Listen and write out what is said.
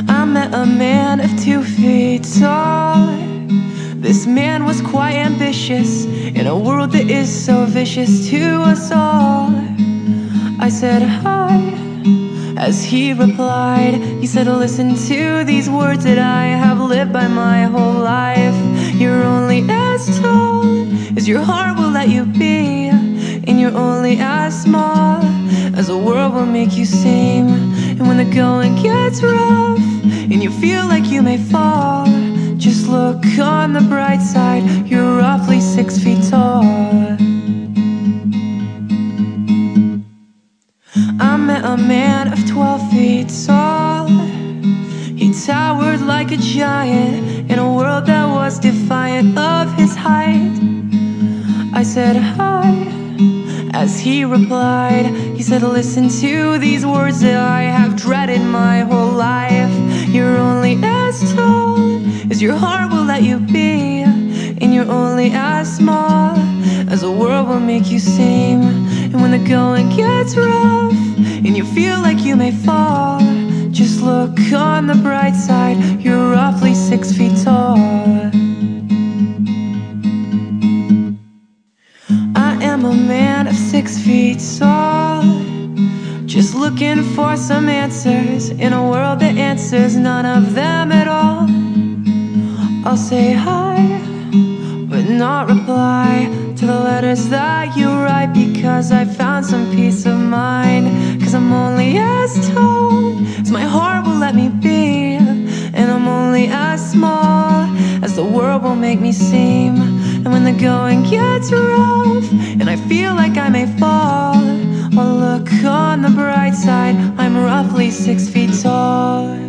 I met a man of 2 feet tall. This man was quite ambitious in a world that is so vicious to us all. I said hi, as he replied. He said, listen to these words that I have lived by my whole life. You're only as tall as your heart will let you be, and you're only as small as the world will make you seem. And when the going gets rough and you feel like you may fall, just look on the bright side, you're roughly 6 feet tall. I met a man of 12 feet tall. He towered like a giant in a world that was defiant of his height. I said hi, as he replied. He said, listen to these words that I have dreaded my whole life. You're only as tall as your heart will let you be, and you're only as small as the world will make you seem. And when the going gets rough and you feel like you may fall, just look on the bright side, you're roughly 6 feet tall. I am a man of 6 feet tall, just looking for some answers in a world that answers none of them at all. I'll say hi, but not reply to the letters that you write, because I found some peace of mind. Cause I'm only as tall as my heart will let me be, and I'm only as small as the world will make me seem. And when the going gets rough and I feel like I may fall, well, look on the bright side, I'm roughly 6 feet tall.